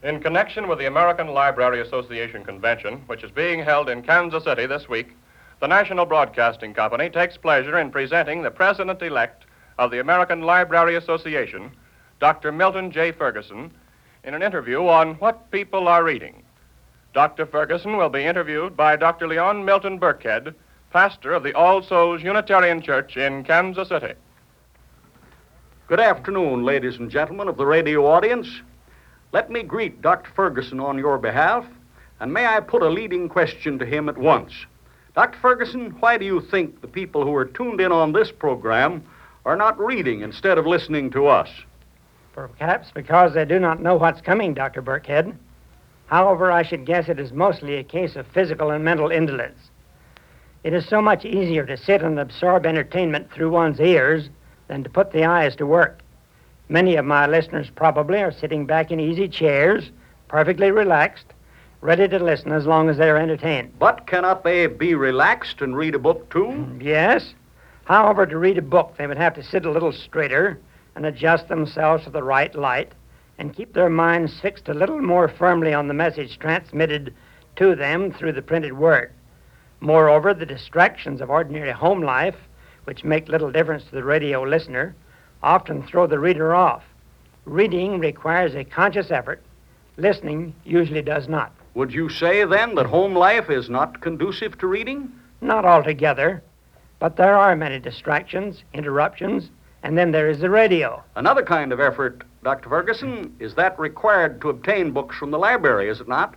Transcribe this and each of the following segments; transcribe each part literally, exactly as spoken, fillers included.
In connection with the American Library Association Convention, which is being held in Kansas City this week, the National Broadcasting Company takes pleasure in presenting the President-elect of the American Library Association, Doctor Milton J. Ferguson, in an interview on what people are reading. Doctor Ferguson will be interviewed by Doctor Leon Milton Burkhead, pastor of the All Souls Unitarian Church in Kansas City. Good afternoon, ladies and gentlemen of the radio audience. Let me greet Doctor Ferguson on your behalf, and may I put a leading question to him at once. Doctor Ferguson, why do you think the people who are tuned in on this program are not reading instead of listening to us? Perhaps because they do not know what's coming, Doctor Burkhead. However, I should guess it is mostly a case of physical and mental indolence. It is so much easier to sit and absorb entertainment through one's ears than to put the eyes to work. Many of my listeners probably are sitting back in easy chairs, perfectly relaxed, ready to listen as long as they're entertained. But cannot they be relaxed and read a book, too? Yes. However, to read a book, they would have to sit a little straighter and adjust themselves to the right light and keep their minds fixed a little more firmly on the message transmitted to them through the printed word. Moreover, the distractions of ordinary home life, which make little difference to the radio listener, often throw the reader off. Reading requires a conscious effort. Listening usually does not. Would you say, then, that home life is not conducive to reading? Not altogether, but there are many distractions, interruptions, and then there is the radio. Another kind of effort, Doctor Ferguson, is that required to obtain books from the library, is it not?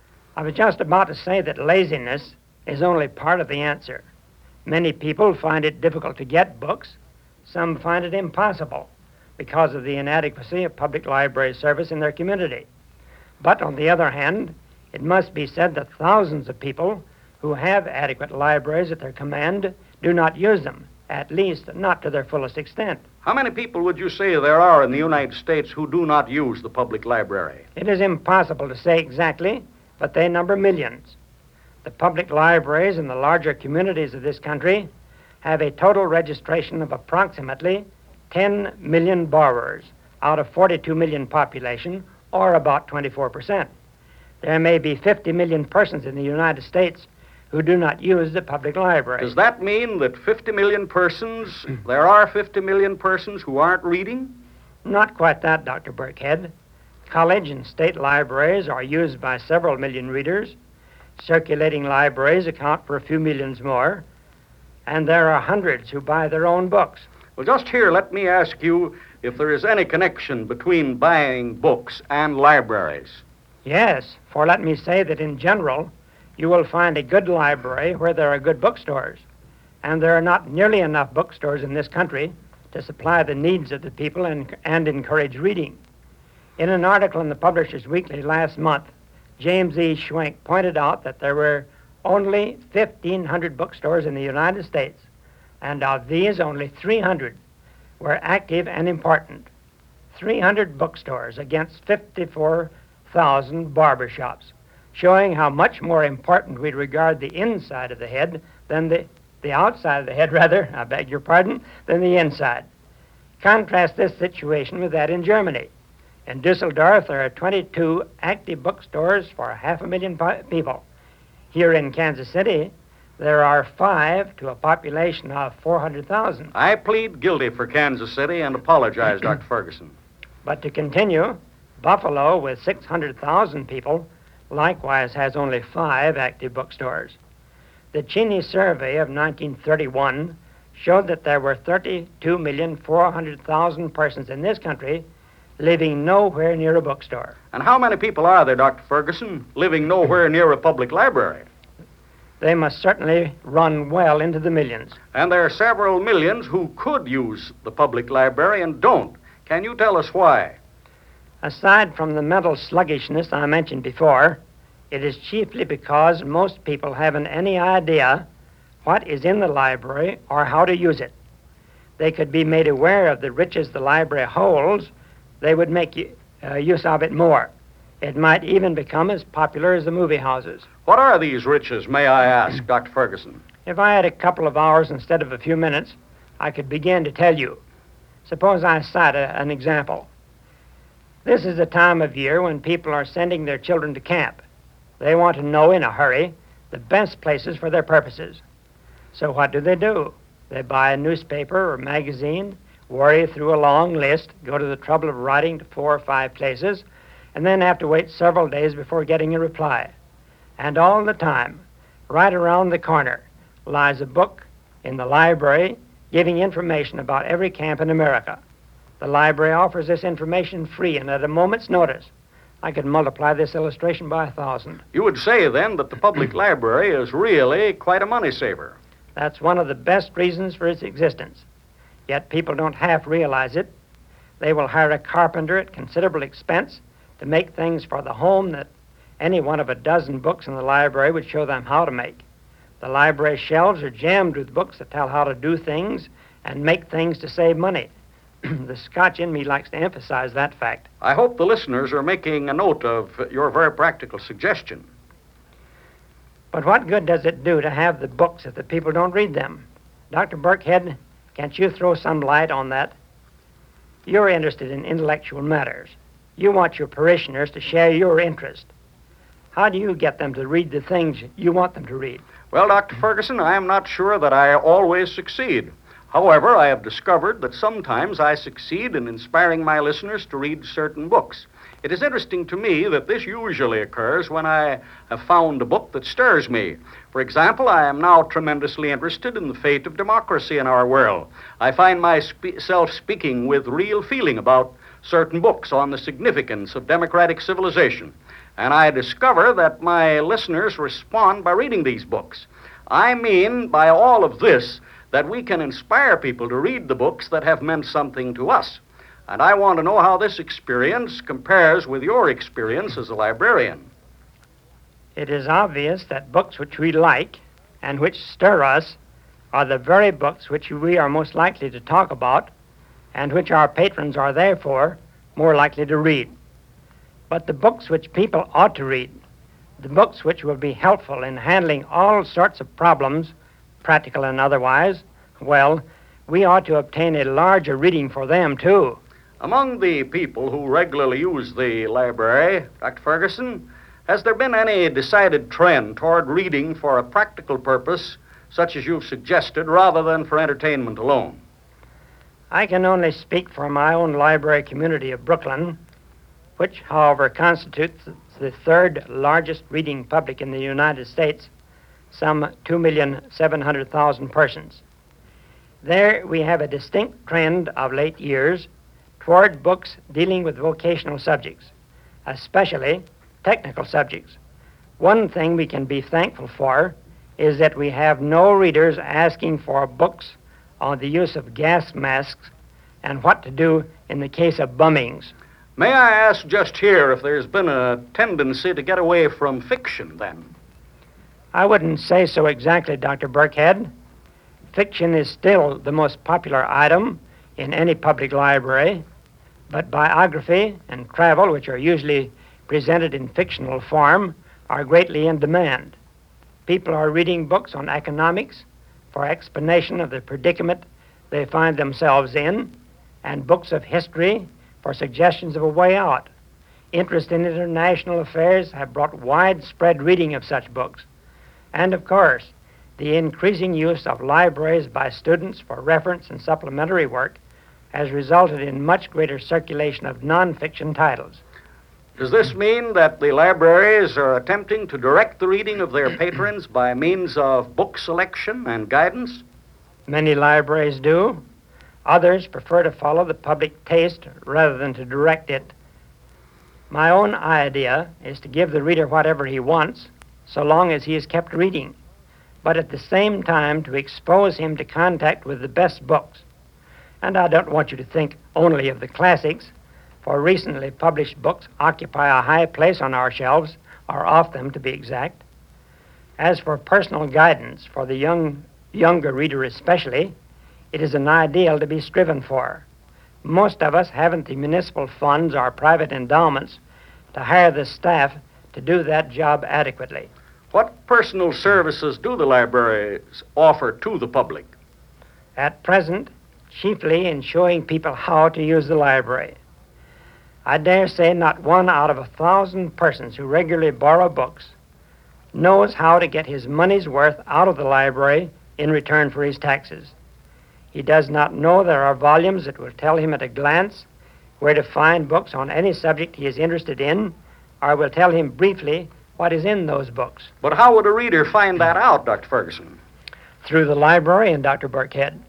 I was just about to say that laziness is only part of the answer. Many people find it difficult to get books. Some find it impossible because of the inadequacy of public library service in their community. But on the other hand, it must be said that thousands of people who have adequate libraries at their command do not use them, at least not to their fullest extent. How many people would you say there are in the United States who do not use the public library? It is impossible to say exactly, but they number millions. The public libraries in the larger communities of this country have a total registration of approximately ten million borrowers out of forty-two million population, or about twenty-four percent. There may be fifty million persons in the United States who do not use the public library. Does that mean that fifty million persons, there are fifty million persons who aren't reading? Not quite that, Doctor Burkhead. College and state libraries are used by several million readers. Circulating libraries account for a few millions more. And there are hundreds who buy their own books. Well, just here, let me ask you if there is any connection between buying books and libraries. Yes, for let me say that in general, you will find a good library where there are good bookstores. And there are not nearly enough bookstores in this country to supply the needs of the people and, and encourage reading. In an article in the Publishers Weekly last month, James E. Schwenk pointed out that there were only fifteen hundred bookstores in the United States, and of these, only three hundred were active and important. three hundred bookstores against fifty-four thousand barbershops, showing how much more important we regard the inside of the head than the, the outside of the head, rather, I beg your pardon, than the inside. Contrast this situation with that in Germany. In Dusseldorf, there are twenty-two active bookstores for half a million po- people. Here in Kansas City, there are five to a population of four hundred thousand. I plead guilty for Kansas City and apologize, Doctor Ferguson. But to continue, Buffalo, with six hundred thousand people, likewise has only five active bookstores. The Cheney survey of nineteen thirty-one showed that there were thirty-two million four hundred thousand persons in this country living nowhere near a bookstore. And how many people are there, Doctor Ferguson, living nowhere near a public library? They must certainly run well into the millions. And there are several millions who could use the public library and don't. Can you tell us why? Aside from the mental sluggishness I mentioned before, it is chiefly because most people haven't any idea what is in the library or how to use it. They could be made aware of the riches the library holds, they would make uh, use of it more. It might even become as popular as the movie houses. What are these riches, may I ask, Doctor Ferguson? If I had a couple of hours instead of a few minutes, I could begin to tell you. Suppose I cite a, an example. This is a time of year when people are sending their children to camp. They want to know in a hurry the best places for their purposes. So what do they do? They buy a newspaper or magazine, worry through a long list, go to the trouble of writing to four or five places, and then have to wait several days before getting a reply. And all the time, right around the corner, lies a book in the library giving information about every camp in America. The library offers this information free and at a moment's notice. I could multiply this illustration by a thousand. You would say, then, that the public library is really quite a money saver. That's one of the best reasons for its existence. Yet people don't half realize it. They will hire a carpenter at considerable expense to make things for the home that any one of a dozen books in the library would show them how to make. The library shelves are jammed with books that tell how to do things and make things to save money. The Scotch in me likes to emphasize that fact. I hope the listeners are making a note of your very practical suggestion. But what good does it do to have the books if the people don't read them? Doctor Burkhead, can't you throw some light on that? You're interested in intellectual matters. You want your parishioners to share your interest. How do you get them to read the things you want them to read? Well, Doctor Ferguson, I am not sure that I always succeed. However, I have discovered that sometimes I succeed in inspiring my listeners to read certain books. It is interesting to me that this usually occurs when I have found a book that stirs me. For example, I am now tremendously interested in the fate of democracy in our world. I find myself speaking with real feeling about certain books on the significance of democratic civilization. And I discover that my listeners respond by reading these books. I mean by all of this that we can inspire people to read the books that have meant something to us. And I want to know how this experience compares with your experience as a librarian. It is obvious that books which we like and which stir us are the very books which we are most likely to talk about and which our patrons are therefore more likely to read. But the books which people ought to read, the books which will be helpful in handling all sorts of problems, practical and otherwise, well, we ought to obtain a larger reading for them, too. Among the people who regularly use the library, Doctor Ferguson, has there been any decided trend toward reading for a practical purpose, such as you've suggested, rather than for entertainment alone? I can only speak for my own library community of Brooklyn, which, however, constitutes the third largest reading public in the United States, some two million seven hundred thousand persons. There we have a distinct trend of late years toward books dealing with vocational subjects, especially technical subjects. One thing we can be thankful for is that we have no readers asking for books on the use of gas masks and what to do in the case of bummings. May I ask just here if there's been a tendency to get away from fiction, then? I wouldn't say so exactly, Doctor Burkhead. Fiction is still the most popular item in any public library, but biography and travel, which are usually presented in fictional form, are greatly in demand. People are reading books on economics for explanation of the predicament they find themselves in, and books of history for suggestions of a way out. Interest in international affairs have brought widespread reading of such books. And, of course, the increasing use of libraries by students for reference and supplementary work has resulted in much greater circulation of nonfiction titles. Does this mean that the libraries are attempting to direct the reading of their patrons by means of book selection and guidance? Many libraries do. Others prefer to follow the public taste rather than to direct it. My own idea is to give the reader whatever he wants, so long as he is kept reading, but at the same time to expose him to contact with the best books. And I don't want you to think only of the classics, for recently published books occupy a high place on our shelves, or off them to be exact. As for personal guidance for the young, younger reader especially, it is an ideal to be striven for. Most of us haven't the municipal funds or private endowments to hire the staff to do that job adequately. What personal services do the libraries offer to the public? At present, chiefly in showing people how to use the library. I dare say not one out of a thousand persons who regularly borrow books knows how to get his money's worth out of the library in return for his taxes. He does not know there are volumes that will tell him at a glance where to find books on any subject he is interested in, or will tell him briefly what is in those books. But how would a reader find that out, Doctor Ferguson? Through the librarian, Doctor Burkhead.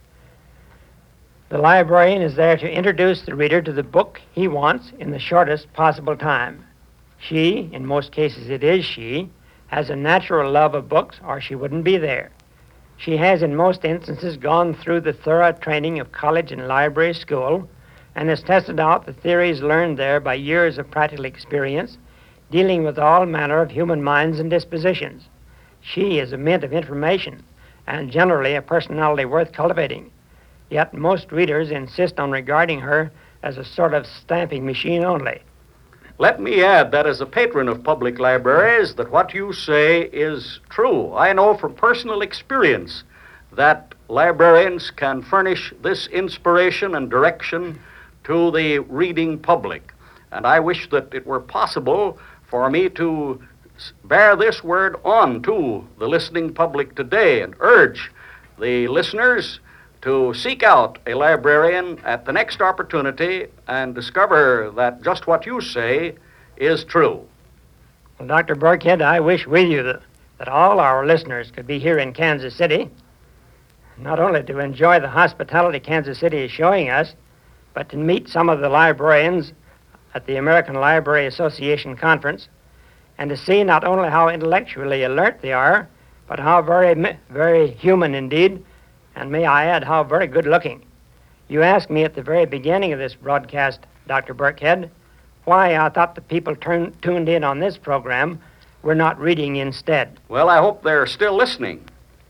The librarian is there to introduce the reader to the book he wants in the shortest possible time. She, in most cases it is she, has a natural love of books, or she wouldn't be there. She has, in most instances, gone through the thorough training of college and library school and has tested out the theories learned there by years of practical experience, dealing with all manner of human minds and dispositions. She is a mint of information and generally a personality worth cultivating. Yet most readers insist on regarding her as a sort of stamping machine only. Let me add that as a patron of public libraries, that what you say is true. I know from personal experience that librarians can furnish this inspiration and direction to the reading public. And I wish that it were possible for me to bear this word on to the listening public today and urge the listeners to seek out a librarian at the next opportunity and discover that just what you say is true. Well, Doctor Burkhead, I wish with you that, that all our listeners could be here in Kansas City, not only to enjoy the hospitality Kansas City is showing us, but to meet some of the librarians at the American Library Association Conference, and to see not only how intellectually alert they are, but how very, very human indeed, and may I add, how very good-looking. You asked me at the very beginning of this broadcast, Doctor Burkhead, why I thought the people turn, tuned in on this program were not reading instead. Well, I hope they're still listening.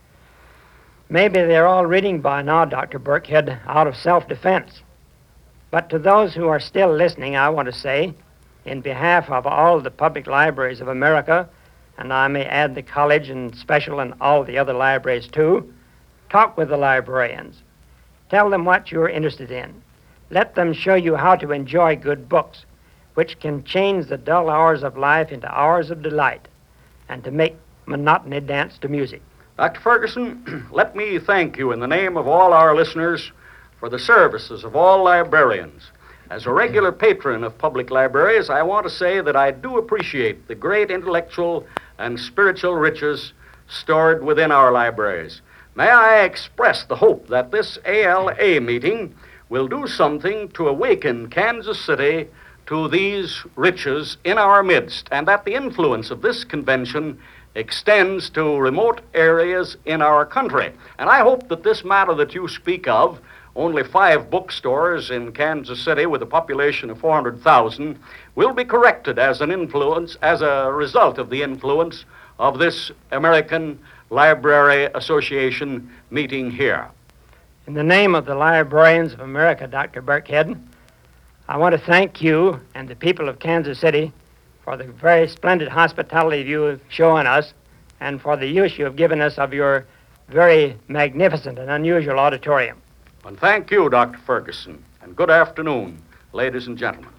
Maybe they're all reading by now, Doctor Burkhead, out of self-defense. But to those who are still listening, I want to say, in behalf of all the public libraries of America, and I may add the college and special and all the other libraries too, talk with the librarians. Tell them what you're interested in. Let them show you how to enjoy good books, which can change the dull hours of life into hours of delight, and to make monotony dance to music. Doctor Ferguson, let me thank you in the name of all our listeners for the services of all librarians. As a regular patron of public libraries, I want to say that I do appreciate the great intellectual and spiritual riches stored within our libraries. May I express the hope that this A L A meeting will do something to awaken Kansas City to these riches in our midst, and that the influence of this convention extends to remote areas in our country. And I hope that this matter that you speak of, only five bookstores in Kansas City with a population of four hundred thousand, will be corrected as an influence, as a result of the influence of this American Library Association meeting here. In the name of the Librarians of America, Doctor Burkhead, I want to thank you and the people of Kansas City for the very splendid hospitality you have shown us and for the use you have given us of your very magnificent and unusual auditorium. And thank you, Doctor Ferguson, and good afternoon, ladies and gentlemen.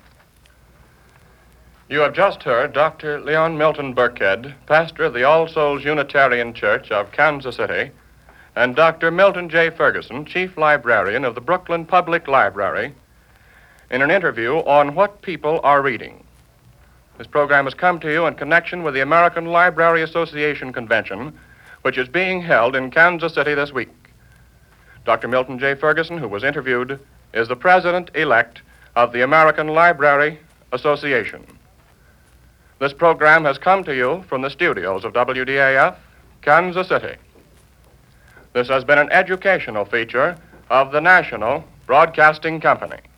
You have just heard Doctor Leon Milton Burkhead, pastor of the All Souls Unitarian Church of Kansas City, and Doctor Milton J. Ferguson, chief librarian of the Brooklyn Public Library, in an interview on what people are reading. This program has come to you in connection with the American Library Association Convention, which is being held in Kansas City this week. Doctor Milton J. Ferguson, who was interviewed, is the president-elect of the American Library Association. This program has come to you from the studios of W D A F, Kansas City. This has been an educational feature of the National Broadcasting Company.